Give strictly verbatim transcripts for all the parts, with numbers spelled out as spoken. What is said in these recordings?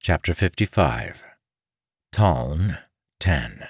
Chapter fifty-five. Taln ten.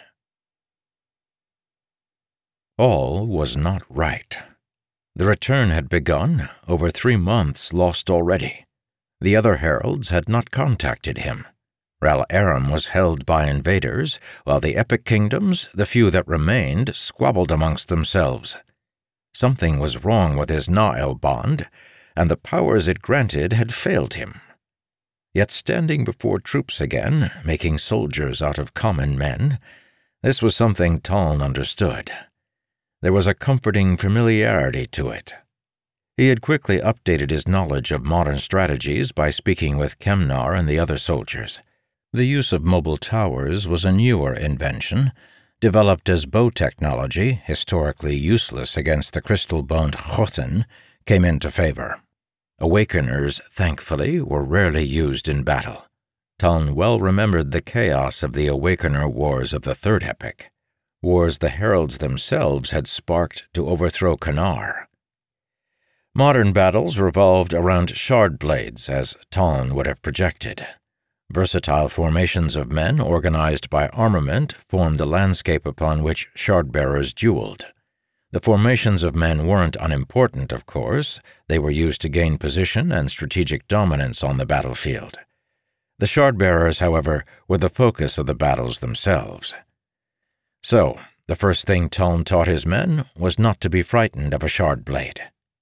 All was not right. The return had begun, over three months lost already. The other heralds had not contacted him. Ral Aram was held by invaders, while the Epic Kingdoms, the few that remained, squabbled amongst themselves. Something was wrong with his Na'el bond, and the powers it granted had failed him. Yet standing before troops again, making soldiers out of common men, this was something Taln understood. There was a comforting familiarity to it. He had quickly updated his knowledge of modern strategies by speaking with Kemnar and the other soldiers. The use of mobile towers was a newer invention, developed as bow technology, historically useless against the crystal-boned Chothan, came into favor. Awakeners, thankfully, were rarely used in battle. Taln well remembered the chaos of the Awakener Wars of the Third Epic, wars the heralds themselves had sparked to overthrow Kanar. Modern battles revolved around shard blades, as Taln would have projected. Versatile formations of men organized by armament formed the landscape upon which shard-bearers dueled. The formations of men weren't unimportant, of course. They were used to gain position and strategic dominance on the battlefield. The shard-bearers, however, were the focus of the battles themselves. So, the first thing Taln taught his men was not to be frightened of a shard blade.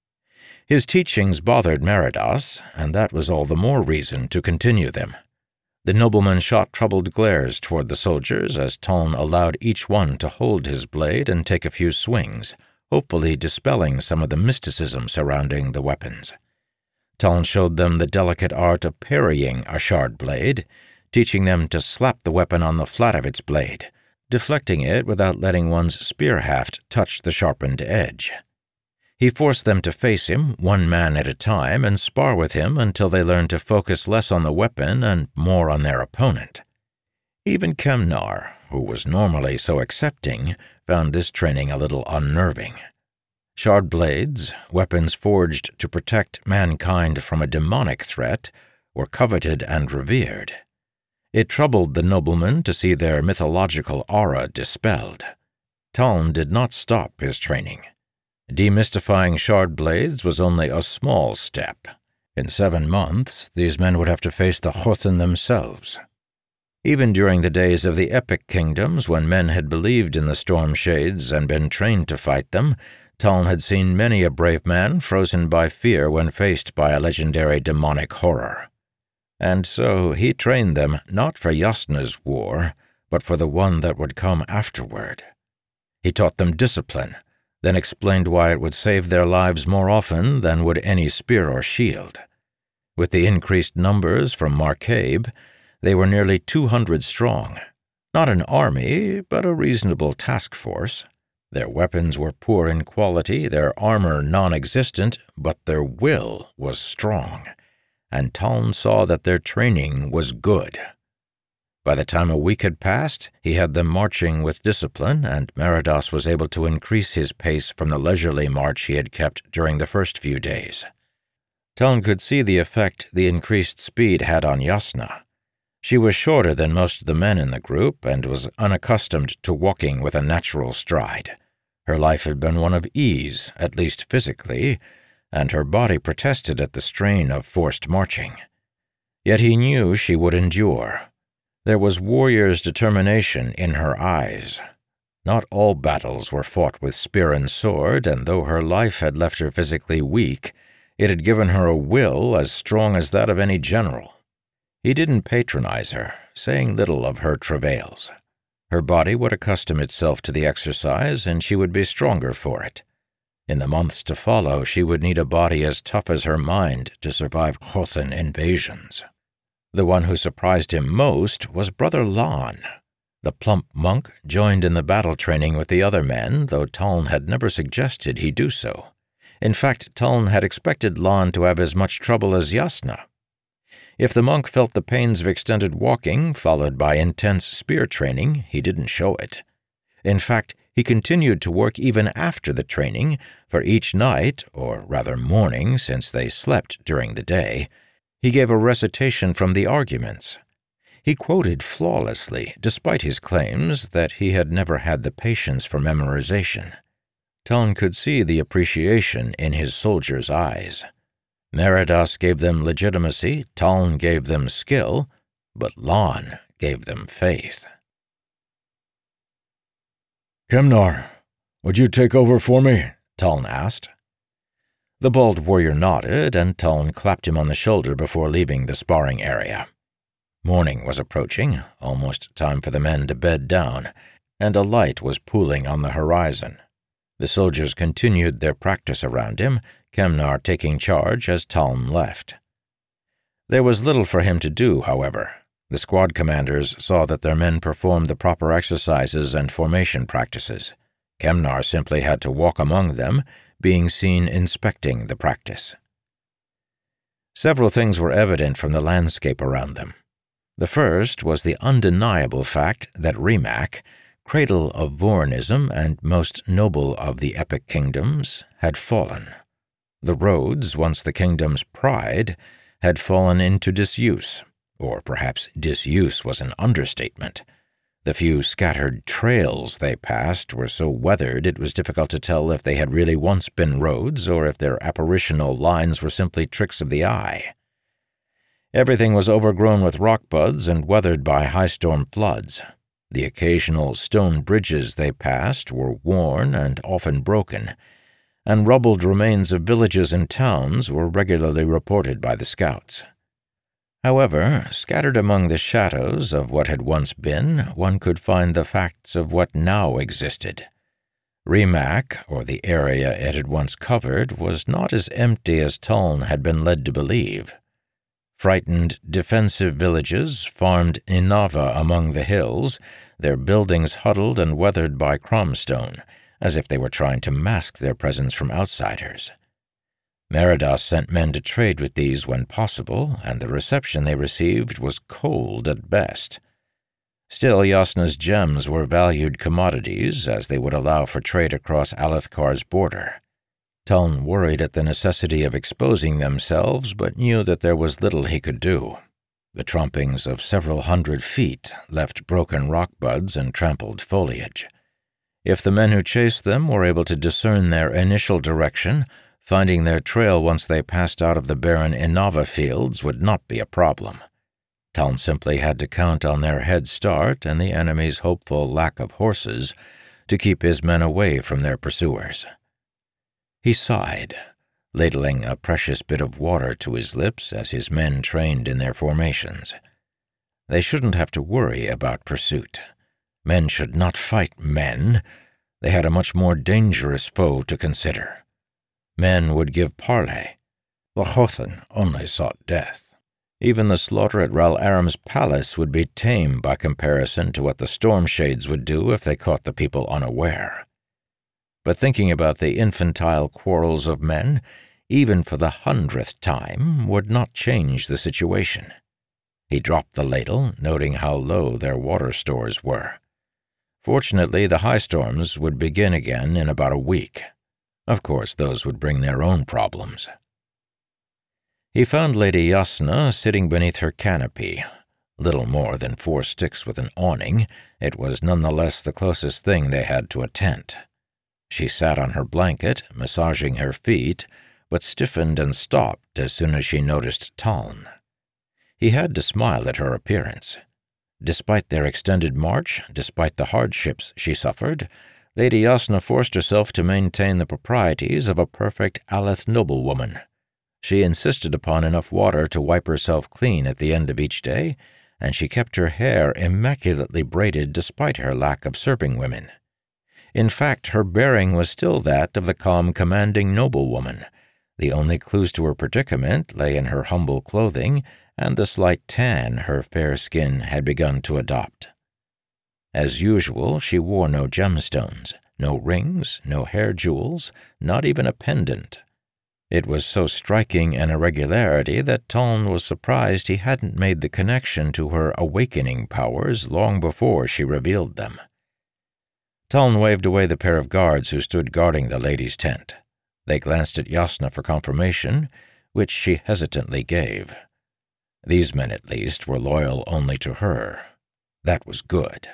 His teachings bothered Meridas, and that was all the more reason to continue them. The nobleman shot troubled glares toward the soldiers as Taln allowed each one to hold his blade and take a few swings, hopefully dispelling some of the mysticism surrounding the weapons. Taln showed them the delicate art of parrying a shard blade, teaching them to slap the weapon on the flat of its blade, deflecting it without letting one's spear haft touch the sharpened edge. He forced them to face him, one man at a time, and spar with him until they learned to focus less on the weapon and more on their opponent. Even Kemnar, who was normally so accepting, found this training a little unnerving. Shard blades, weapons forged to protect mankind from a demonic threat, were coveted and revered. It troubled the nobleman to see their mythological aura dispelled. Taln did not stop his training. Demystifying shard blades was only a small step. In seven months, these men would have to face the Chothan themselves. Even during the days of the Epic Kingdoms, when men had believed in the Storm Shades and been trained to fight them, Taln had seen many a brave man frozen by fear when faced by a legendary demonic horror. And so he trained them not for Yasna's war, but for the one that would come afterward. He taught them discipline, then explained why it would save their lives more often than would any spear or shield. With the increased numbers from Markabe, they were nearly two hundred strong. Not an army, but a reasonable task force. Their weapons were poor in quality, their armor non-existent, but their will was strong, and Taln saw that their training was good. By the time a week had passed, he had them marching with discipline, and Meridas was able to increase his pace from the leisurely march he had kept during the first few days. Taln could see the effect the increased speed had on Yasna. She was shorter than most of the men in the group and was unaccustomed to walking with a natural stride. Her life had been one of ease, at least physically, and her body protested at the strain of forced marching. Yet he knew she would endure. There was warrior's determination in her eyes. Not all battles were fought with spear and sword, and though her life had left her physically weak, it had given her a will as strong as that of any general. He didn't patronize her, saying little of her travails. Her body would accustom itself to the exercise, and she would be stronger for it. In the months to follow, she would need a body as tough as her mind to survive Chothan invasions. The one who surprised him most was Brother Lon. The plump monk joined in the battle training with the other men, though Taln had never suggested he do so. In fact, Taln had expected Lon to have as much trouble as Yasna. If the monk felt the pains of extended walking, followed by intense spear training, he didn't show it. In fact, he continued to work even after the training, for each night, or rather morning since they slept during the day, he gave a recitation from the arguments. He quoted flawlessly, despite his claims that he had never had the patience for memorization. Taln could see the appreciation in his soldiers' eyes. Meridas gave them legitimacy, Taln gave them skill, but Lon gave them faith. "Kemnar, would you take over for me?" Taln asked. The bald warrior nodded, and Taln clapped him on the shoulder before leaving the sparring area. Morning was approaching, almost time for the men to bed down, and a light was pooling on the horizon. The soldiers continued their practice around him, Kemnar taking charge as Taln left. There was little for him to do, however. The squad commanders saw that their men performed the proper exercises and formation practices. Kemnar simply had to walk among them, being seen inspecting the practice. Several things were evident from the landscape around them. The first was the undeniable fact that Rimac, cradle of Vornism and most noble of the epic kingdoms, had fallen. The roads, once the kingdom's pride, had fallen into disuse, or perhaps disuse was an understatement. The few scattered trails they passed were so weathered it was difficult to tell if they had really once been roads or if their apparitional lines were simply tricks of the eye. Everything was overgrown with rock buds and weathered by high-storm floods. The occasional stone bridges they passed were worn and often broken, and rubbled remains of villages and towns were regularly reported by the scouts. However, scattered among the shadows of what had once been, one could find the facts of what now existed. Rimac, or the area it had once covered, was not as empty as Taln had been led to believe. Frightened, defensive villages farmed Inava among the hills, their buildings huddled and weathered by cromstone, as if they were trying to mask their presence from outsiders. Meridas sent men to trade with these when possible, and the reception they received was cold at best. Still, Jasnah's gems were valued commodities, as they would allow for trade across Alethkar's border. Taln worried at the necessity of exposing themselves, but knew that there was little he could do. The trumpings of several hundred feet left broken rock buds and trampled foliage. If the men who chased them were able to discern their initial direction, finding their trail once they passed out of the barren Inava fields would not be a problem. Taln simply had to count on their head start and the enemy's hopeful lack of horses to keep his men away from their pursuers. He sighed, ladling a precious bit of water to his lips as his men trained in their formations. They shouldn't have to worry about pursuit. Men should not fight men. They had a much more dangerous foe to consider. Men would give parley. Lachothan only sought death. Even the slaughter at Ral Aram's palace would be tame by comparison to what the Storm Shades would do if they caught the people unaware. But thinking about the infantile quarrels of men, even for the hundredth time, would not change the situation. He dropped the ladle, noting how low their water stores were. Fortunately, the high storms would begin again in about a week. Of course, those would bring their own problems. He found Lady Jasnah sitting beneath her canopy. Little more than four sticks with an awning, it was nonetheless the closest thing they had to a tent. She sat on her blanket, massaging her feet, but stiffened and stopped as soon as she noticed Taln. He had to smile at her appearance. Despite their extended march, despite the hardships she suffered, Lady Jasnah forced herself to maintain the proprieties of a perfect Aleth noblewoman. She insisted upon enough water to wipe herself clean at the end of each day, and she kept her hair immaculately braided despite her lack of serving women. In fact, her bearing was still that of the calm, commanding noblewoman. The only clues to her predicament lay in her humble clothing and the slight tan her fair skin had begun to adopt. As usual, she wore no gemstones, no rings, no hair jewels, not even a pendant. It was so striking an irregularity that Taln was surprised he hadn't made the connection to her awakening powers long before she revealed them. Taln waved away the pair of guards who stood guarding the lady's tent. They glanced at Jasnah for confirmation, which she hesitantly gave. These men, at least, were loyal only to her. That was good.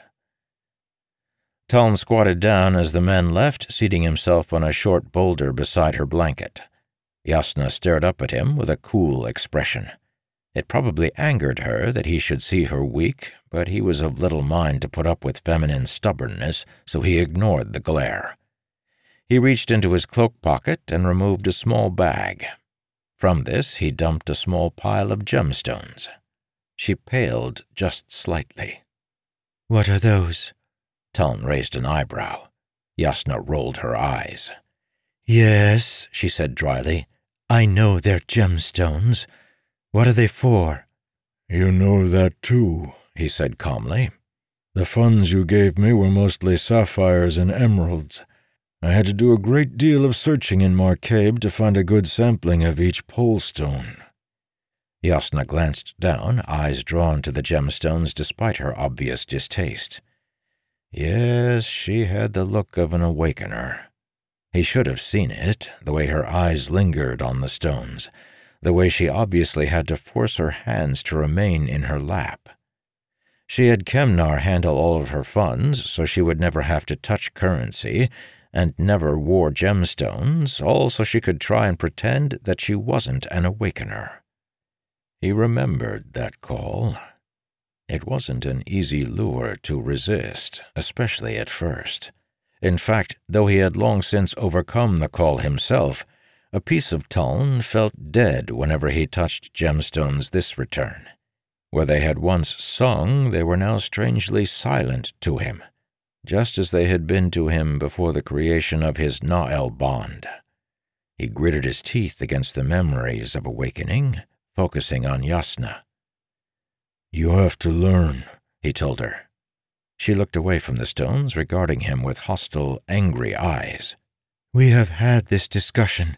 Taln squatted down as the men left, seating himself on a short boulder beside her blanket. Jasnah stared up at him with a cool expression. It probably angered her that he should see her weak, but he was of little mind to put up with feminine stubbornness, so he ignored the glare. He reached into his cloak pocket and removed a small bag. From this he dumped a small pile of gemstones. She paled just slightly. "What are those?" Taln raised an eyebrow. Jasnah rolled her eyes. "Yes," she said dryly. "I know they're gemstones. What are they for?" "You know that too," he said calmly. "The funds you gave me were mostly sapphires and emeralds. I had to do a great deal of searching in Markabe to find a good sampling of each polestone." Jasnah glanced down, eyes drawn to the gemstones despite her obvious distaste. Yes, she had the look of an awakener. He should have seen it, the way her eyes lingered on the stones, the way she obviously had to force her hands to remain in her lap. She had Kemnar handle all of her funds, so she would never have to touch currency, and never wore gemstones, all so she could try and pretend that she wasn't an awakener. He remembered that call. It wasn't an easy lure to resist, especially at first. In fact, though he had long since overcome the call himself, a piece of Taln felt dead whenever he touched gemstones this return. Where they had once sung, they were now strangely silent to him, just as they had been to him before the creation of his Na'el bond. He gritted his teeth against the memories of awakening, focusing on Jasnah. "You have to learn," he told her. She looked away from the stones, regarding him with hostile, angry eyes. "We have had this discussion."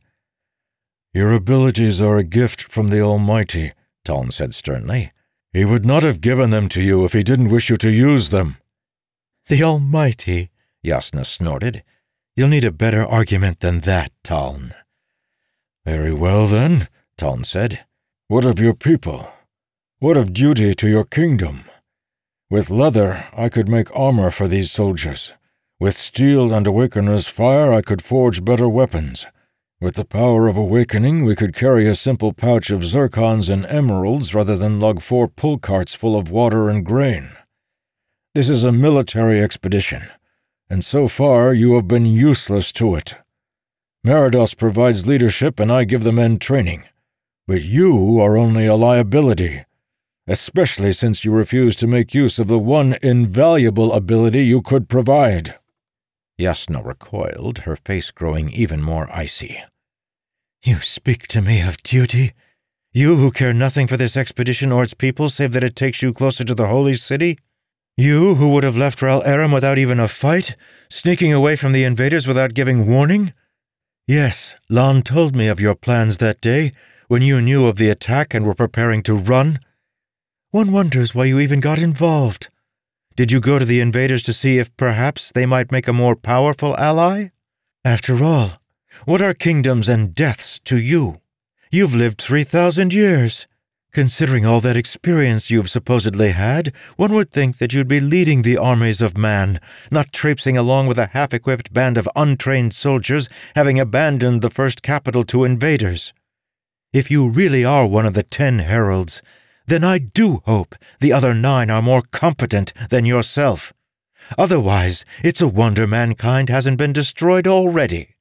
"Your abilities are a gift from the Almighty," Taln said sternly. "He would not have given them to you if he didn't wish you to use them." "The Almighty," Jasnah snorted. "You'll need a better argument than that, Taln." "Very well, then," Taln said. "What of your people? What of duty to your kingdom? With leather, I could make armor for these soldiers. With steel and Awakener's fire, I could forge better weapons. With the power of awakening, we could carry a simple pouch of zircons and emeralds rather than lug four pull carts full of water and grain. This is a military expedition, and so far you have been useless to it. Meridos provides leadership and I give the men training, but you are only a liability, especially since you refuse to make use of the one invaluable ability you could provide." Jasnah recoiled, her face growing even more icy. "You speak to me of duty? You who care nothing for this expedition or its people save that it takes you closer to the holy city? You who would have left Ral Aram without even a fight, sneaking away from the invaders without giving warning? Yes, Lan told me of your plans that day, when you knew of the attack and were preparing to run. One wonders why you even got involved. Did you go to the invaders to see if perhaps they might make a more powerful ally? After all, what are kingdoms and deaths to you? You've lived three thousand years. Considering all that experience you've supposedly had, one would think that you'd be leading the armies of man, not traipsing along with a half-equipped band of untrained soldiers, having abandoned the first capital to invaders. If you really are one of the ten heralds, then I do hope the other nine are more competent than yourself. Otherwise, it's a wonder mankind hasn't been destroyed already."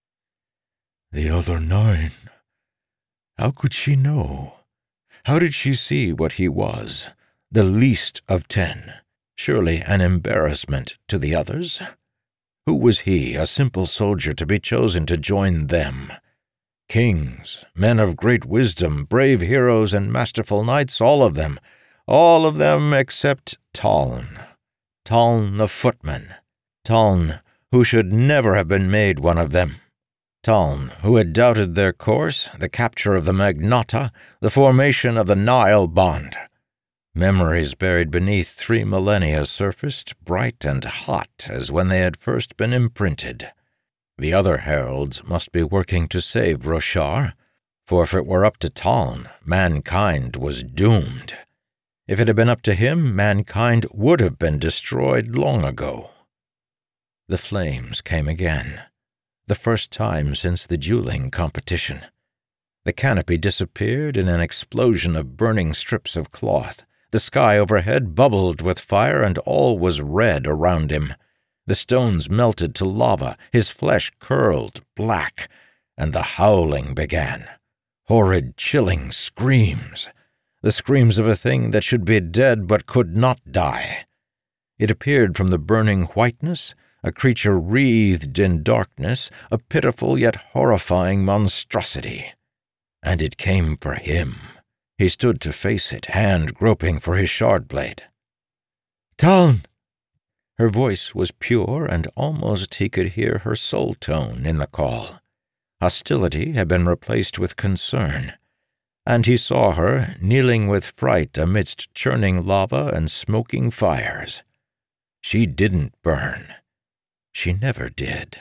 The other nine? How could she know? How did she see what he was, the least of ten? Surely an embarrassment to the others? Who was he, a simple soldier, to be chosen to join them? Kings, men of great wisdom, brave heroes and masterful knights, all of them. All of them except Taln. Taln the footman. Taln, who should never have been made one of them. Taln, who had doubted their course, the capture of the Magnata, the formation of the Na'el bond. Memories buried beneath three millennia surfaced, bright and hot as when they had first been imprinted. The other heralds must be working to save Roshar, For if it were up to Taln, mankind was doomed. If it had been up to him, mankind would have been destroyed long ago. The flames came again, the first time since the dueling competition. The canopy disappeared in an explosion of burning strips of cloth. The sky overhead bubbled with fire, and all was red around him. The stones melted to lava, his flesh curled black, and the howling began. Horrid, chilling screams. The screams of a thing that should be dead but could not die. It appeared from the burning whiteness, a creature wreathed in darkness, a pitiful yet horrifying monstrosity. And it came for him. He stood to face it, hand groping for his shard blade. "Taln!" Her voice was pure, and almost he could hear her soul tone in the call. Hostility had been replaced with concern, and he saw her kneeling with fright amidst churning lava and smoking fires. She didn't burn. She never did.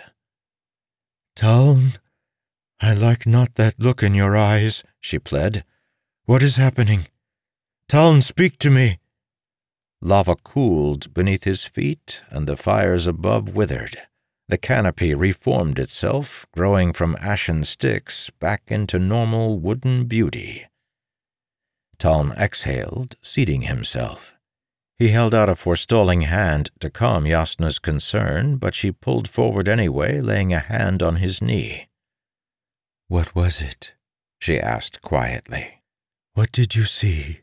"Taln, I like not that look in your eyes," she pled. "What is happening? Taln, speak to me." Lava cooled beneath his feet, and the fires above withered. The canopy reformed itself, growing from ashen sticks back into normal wooden beauty. Taln exhaled, seating himself. He held out a forestalling hand to calm Jasna's concern, but she pulled forward anyway, laying a hand on his knee. "What was it?" she asked quietly. "What did you see?"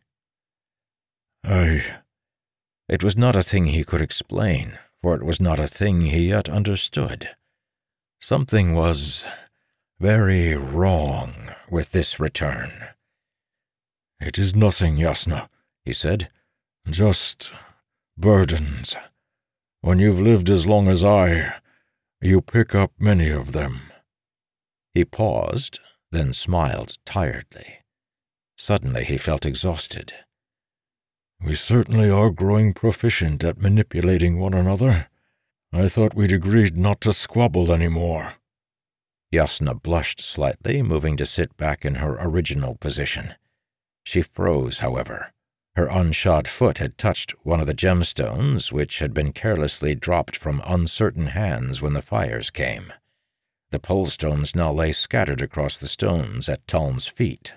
I... It was not a thing he could explain, for it was not a thing he yet understood. Something was very wrong with this return. "It is nothing, Jasna," he said. "Just burdens. When you've lived as long as I, you pick up many of them." He paused, then smiled tiredly. Suddenly he felt exhausted. "We certainly are growing proficient at manipulating one another. I thought we'd agreed not to squabble any more." Jasna blushed slightly, moving to sit back in her original position. She froze, however. Her unshod foot had touched one of the gemstones, which had been carelessly dropped from uncertain hands when the fires came. The pole stones now lay scattered across the stones at Taln's feet.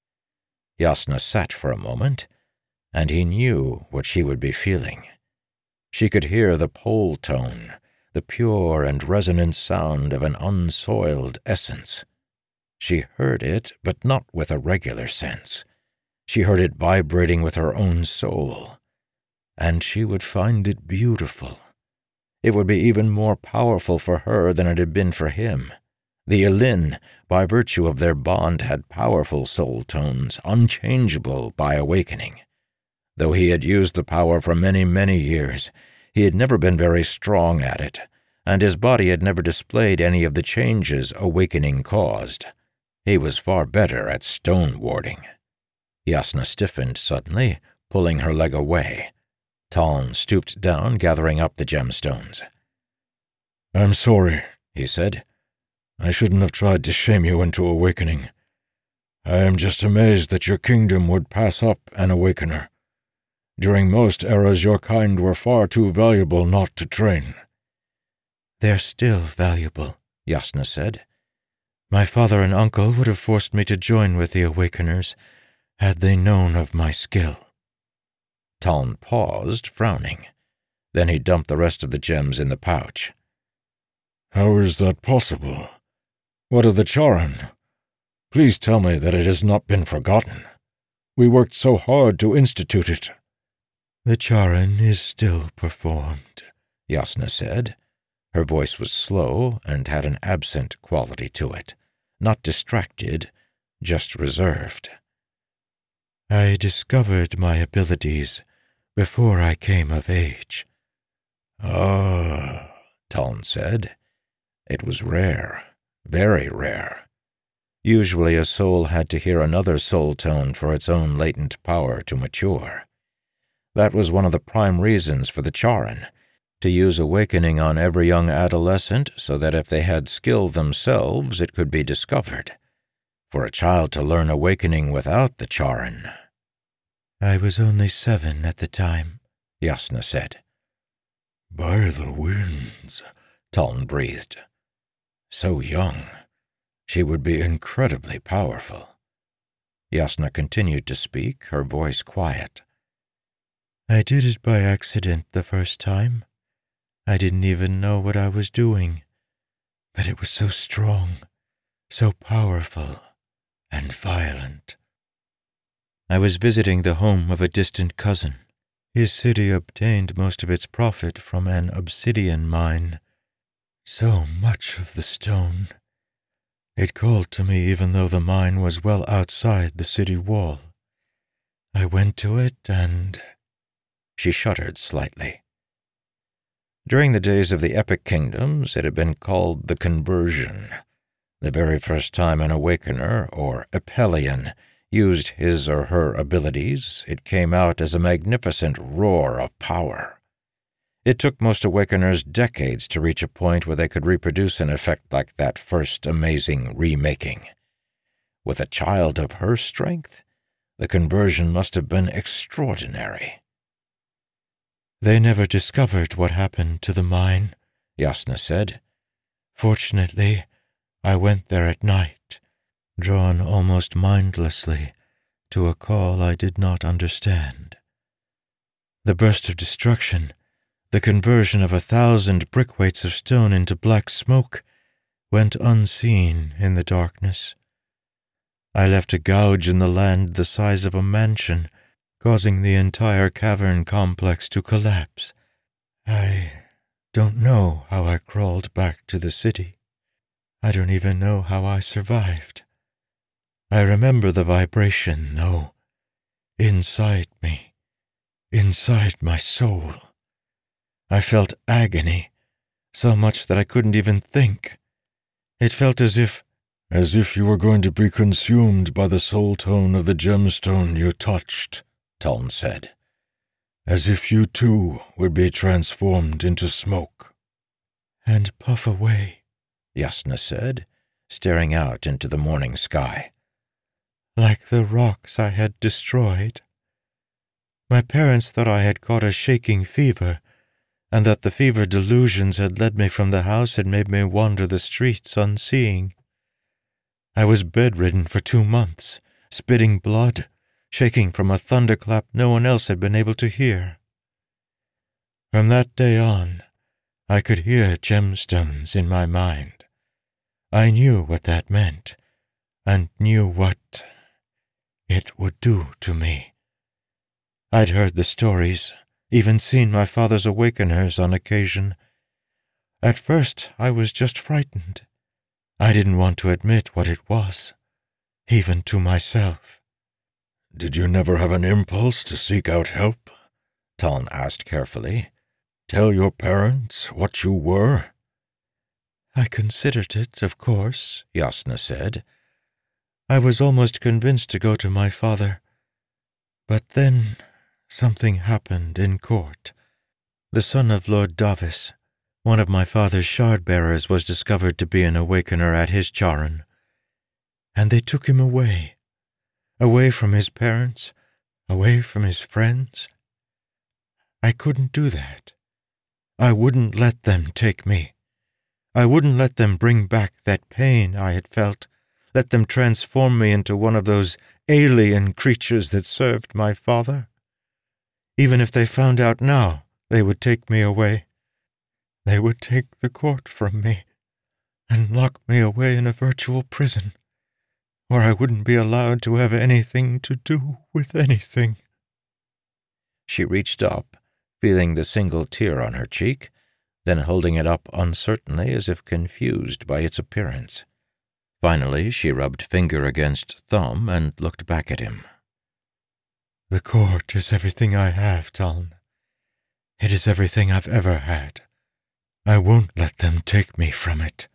Jasna sat for a moment, and he knew what she would be feeling. She could hear the pole tone, the pure and resonant sound of an unsoiled essence. She heard it, but not with a regular sense. She heard it vibrating with her own soul, and she would find it beautiful. It would be even more powerful for her than it had been for him. The Elin, by virtue of their bond, had powerful soul tones, unchangeable by awakening. Though he had used the power for many, many years, he had never been very strong at it, and his body had never displayed any of the changes awakening caused. He was far better at stone warding. Jasna stiffened suddenly, pulling her leg away. Taln stooped down, gathering up the gemstones. "I'm sorry," he said. "I shouldn't have tried to shame you into awakening. I am just amazed that your kingdom would pass up an awakener. During most eras, your kind were far too valuable not to train." "They're still valuable," Jasna said. "My father and uncle would have forced me to join with the Awakeners had they known of my skill." Taln paused, frowning. Then he dumped the rest of the gems in the pouch. "How is that possible? What of the Charon? Please tell me that it has not been forgotten. We worked so hard to institute it." "The Charon is still performed," Jasna said. Her voice was slow and had an absent quality to it, not distracted, just reserved. "I discovered my abilities before I came of age." "Ah," Taln said. It was rare, very rare. Usually a soul had to hear another soul tone for its own latent power to mature. That was one of the prime reasons for the Charon, to use awakening on every young adolescent so that if they had skill themselves it could be discovered. for a child to learn awakening without the charin. I was only seven at the time, Jasnah said. By the winds, Taln breathed. So young, she would be incredibly powerful. Jasnah continued to speak, her voice quiet. I did it by accident the first time. I didn't even know what I was doing, but it was so strong, so powerful, and violent. I was visiting the home of a distant cousin. His city obtained most of its profit from an obsidian mine. So much of the stone. It called to me even though the mine was well outside the city wall. I went to it and... She shuddered slightly. During the days of the Epic Kingdoms, it had been called the Conversion, the very first time an Awakener, or Epelion, used his or her abilities. It came out as a magnificent roar of power. It took most Awakeners decades to reach a point where they could reproduce an effect like that first amazing remaking. With a child of her strength, the conversion must have been extraordinary. They never discovered what happened to the mine, Jasnah said. Fortunately, I went there at night, drawn almost mindlessly to a call I did not understand. The burst of destruction, the conversion of a thousand brickweights of stone into black smoke, went unseen in the darkness. I left a gouge in the land the size of a mansion, causing the entire cavern complex to collapse. I don't know how I crawled back to the city. I don't even know how I survived. I remember the vibration, though, inside me, inside my soul. I felt agony, so much that I couldn't even think. It felt as if... As if you were going to be consumed by the soul tone of the gemstone you touched, Taln said. As if you too would be transformed into smoke. And puff away, Jasnah said, staring out into the morning sky. Like the rocks I had destroyed. My parents thought I had caught a shaking fever, and that the fever delusions had led me from the house and made me wander the streets unseeing. I was bedridden for two months, spitting blood, shaking from a thunderclap no one else had been able to hear. From that day on, I could hear gemstones in my mind. I knew what that meant, and knew what it would do to me. I'd heard the stories, even seen my father's awakeners on occasion. At first, I was just frightened. I didn't want to admit what it was, even to myself. Did you never have an impulse to seek out help? Taln asked carefully. Tell your parents what you were? I considered it, of course, Jasnah said. I was almost convinced to go to my father. But then something happened in court. The son of Lord Davis, one of my father's shard-bearers, was discovered to be an awakener at his charin, and they took him away, away from his parents, away from his friends. I couldn't do that. I wouldn't let them take me. I wouldn't let them bring back that pain I had felt, let them transform me into one of those alien creatures that served my father. Even if they found out now, they would take me away. They would take the court from me and lock me away in a virtual prison, where I wouldn't be allowed to have anything to do with anything. She reached up, feeling the single tear on her cheek, then holding it up uncertainly as if confused by its appearance. Finally, she rubbed finger against thumb and looked back at him. The court is everything I have, Taln. It is everything I've ever had. I won't let them take me from it.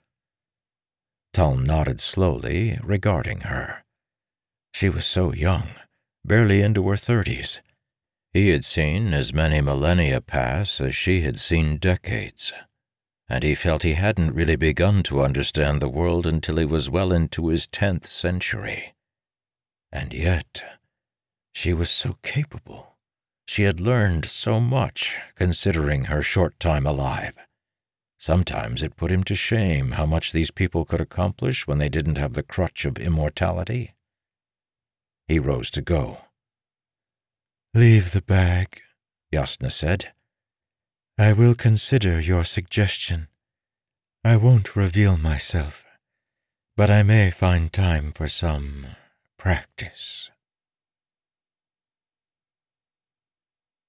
Taln nodded slowly, regarding her. She was so young, barely into her thirties. He had seen as many millennia pass as she had seen decades, and he felt he hadn't really begun to understand the world until he was well into his tenth century. And yet, she was so capable. She had learned so much, considering her short time alive. Sometimes it put him to shame how much these people could accomplish when they didn't have the crutch of immortality. He rose to go. "Leave the bag," Jasnah said. "I will consider your suggestion. I won't reveal myself, but I may find time for some practice."